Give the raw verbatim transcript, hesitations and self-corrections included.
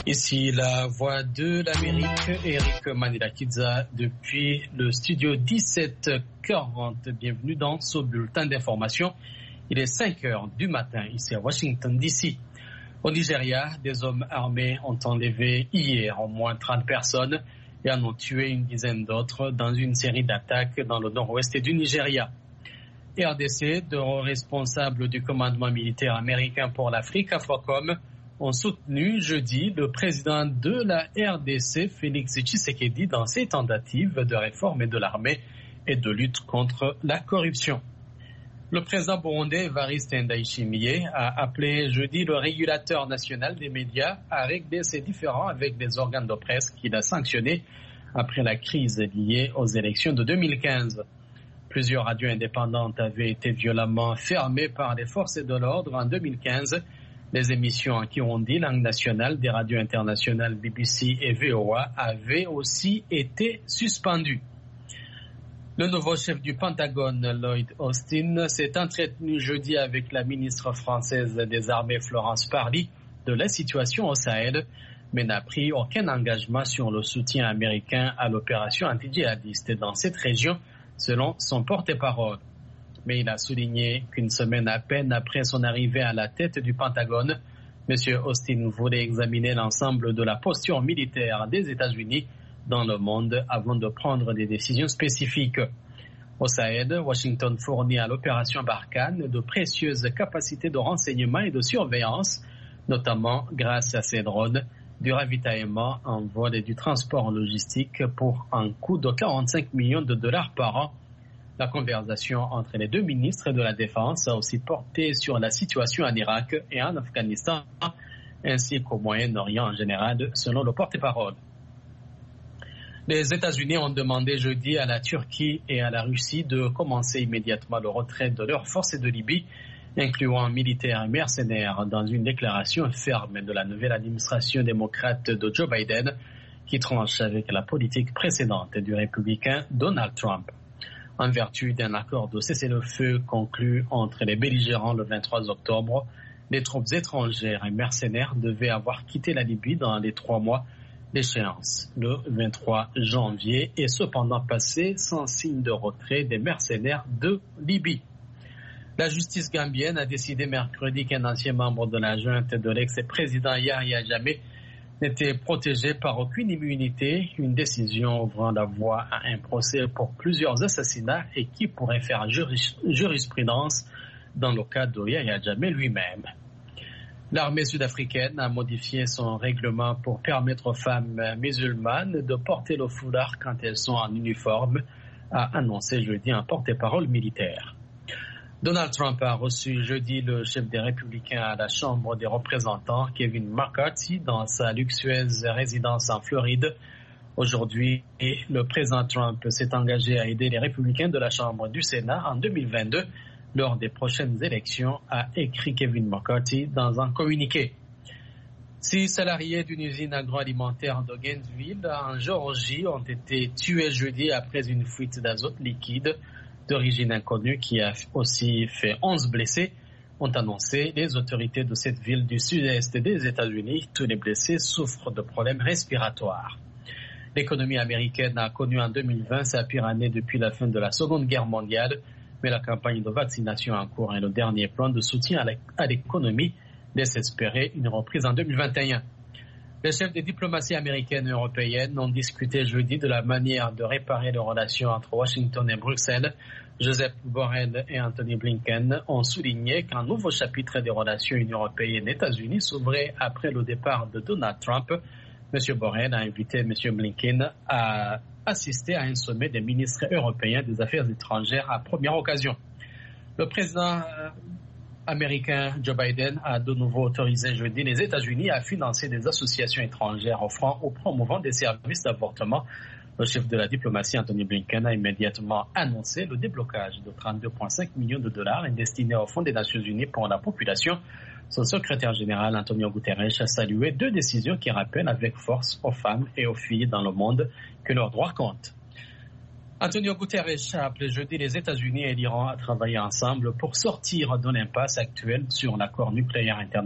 Ici la voix de l'Amérique, Eric Manilakidza depuis le studio dix-sept quarante. Bienvenue dans ce bulletin d'information. Il est cinq heures du matin ici à Washington D C. Au Nigeria, des hommes armés ont enlevé hier au moins trente personnes et en ont tué une dizaine d'autres dans une série d'attaques dans le nord-ouest du Nigeria. R D C, de responsables du commandement militaire américain pour l'Afrique, AFRICOM, ont soutenu jeudi le président de la R D C, Félix Tshisekedi, dans ses tentatives de réforme de l'armée et de lutte contre la corruption. Le président burundais Evariste Ndayishimiye a appelé jeudi le régulateur national des médias à régler ses différends avec les organes de presse qu'il a sanctionnés après la crise liée aux élections de deux mille quinze. Plusieurs radios indépendantes avaient été violemment fermées par les forces de l'ordre en deux mille quinze. Les émissions en kirundi, langue nationale des radios internationales B B C et V O A, avaient aussi été suspendues. Le nouveau chef du Pentagone, Lloyd Austin, s'est entretenu jeudi avec la ministre française des Armées, Florence Parly, de la situation au Sahel, mais n'a pris aucun engagement sur le soutien américain à l'opération anti-djihadiste dans cette région, selon son porte-parole. Mais il a souligné qu'une semaine à peine après son arrivée à la tête du Pentagone, M. Austin voulait examiner l'ensemble de la posture militaire des États-Unis dans le monde avant de prendre des décisions spécifiques. Au Sahel, Washington fournit à l'opération Barkhane de précieuses capacités de renseignement et de surveillance, notamment grâce à ses drones, du ravitaillement en vol et du transport logistique pour un coût de quarante-cinq millions de dollars par an. La conversation entre les deux ministres de la Défense a aussi porté sur la situation en Irak et en Afghanistan, ainsi qu'au Moyen-Orient en général, selon le porte-parole. Les États-Unis ont demandé jeudi à la Turquie et à la Russie de commencer immédiatement le retrait de leurs forces de Libye, incluant militaires et mercenaires, dans une déclaration ferme de la nouvelle administration démocrate de Joe Biden, qui tranche avec la politique précédente du républicain Donald Trump. En vertu d'un accord de cessez-le-feu conclu entre les belligérants le vingt-trois octobre, les troupes étrangères et mercenaires devaient avoir quitté la Libye dans les trois mois d'échéance, le vingt-trois janvier, et cependant passé sans signe de retrait des mercenaires de Libye. La justice gambienne a décidé mercredi qu'un ancien membre de la junte de l'ex-président Yahya Jammeh n'était protégé par aucune immunité, une décision ouvrant la voie à un procès pour plusieurs assassinats et qui pourrait faire juris, jurisprudence dans le cas de Yahya Jammeh lui-même. L'armée sud-africaine a modifié son règlement pour permettre aux femmes musulmanes de porter le foulard quand elles sont en uniforme, a annoncé jeudi un porte-parole militaire. Donald Trump a reçu jeudi le chef des Républicains à la Chambre des représentants, Kevin McCarthy, dans sa luxueuse résidence en Floride. Aujourd'hui, le président Trump s'est engagé à aider les Républicains de la Chambre du Sénat en deux mille vingt-deux lors des prochaines élections, a écrit Kevin McCarthy dans un communiqué. Six salariés d'une usine agroalimentaire de Gainesville, en Géorgie, ont été tués jeudi après une fuite d'azote liquide d'origine inconnue qui a aussi fait onze blessés, ont annoncé les autorités de cette ville du sud-est des États-Unis. Tous les blessés souffrent de problèmes respiratoires. L'économie américaine a connu en deux mille vingt sa pire année depuis la fin de la Seconde Guerre mondiale, mais la campagne de vaccination en cours et le dernier plan de soutien à l'économie laissent espérer une reprise en deux mille vingt et un. Les chefs des diplomaties américaines et européennes ont discuté jeudi de la manière de réparer les relations entre Washington et Bruxelles. Joseph Borrell et Anthony Blinken ont souligné qu'un nouveau chapitre des relations Union européenne-États-Unis s'ouvrait après le départ de Donald Trump. M. Borrell a invité M. Blinken à assister à un sommet des ministres européens des Affaires étrangères à première occasion. Le président américain Joe Biden a de nouveau autorisé jeudi les États-Unis à financer des associations étrangères offrant ou promouvant des services d'avortement. Le chef de la diplomatie Anthony Blinken a immédiatement annoncé le déblocage de trente-deux virgule cinq millions de dollars destinés au Fonds des Nations Unies pour la population. Son secrétaire général Antonio Guterres a salué deux décisions qui rappellent avec force aux femmes et aux filles dans le monde que leurs droits comptent. Antonio Guterres a appelé jeudi les États-Unis et l'Iran à travailler ensemble pour sortir de l'impasse actuelle sur l'accord nucléaire international.